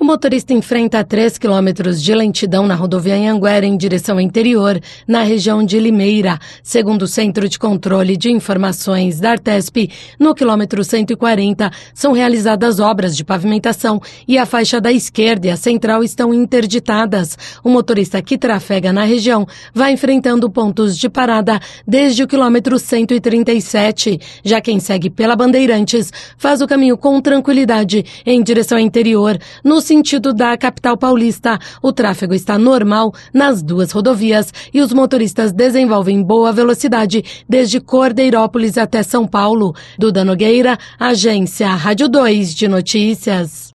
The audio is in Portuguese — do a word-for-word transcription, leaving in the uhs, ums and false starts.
motorista enfrenta três quilômetros de lentidão na rodovia Anhanguera em direção ao interior, na região de Limeira. Segundo o Centro de Controle de Informações da Artesp, no quilômetro cento e quarenta são realizadas obras de pavimentação e a faixa da esquerda e a central estão interditadas. O motorista que trafega na região vai enfrentando pontos de parada desde o quilômetro cento e trinta e sete. Já quem segue pela Bandeirantes faz o caminho com tranquilidade em direção ao interior. No sentido da capital paulista, o tráfego está normal nas duas rodovias e os motoristas desenvolvem boa velocidade desde Cordeirópolis até São Paulo. Duda Nogueira, Agência Rádio dois de Notícias.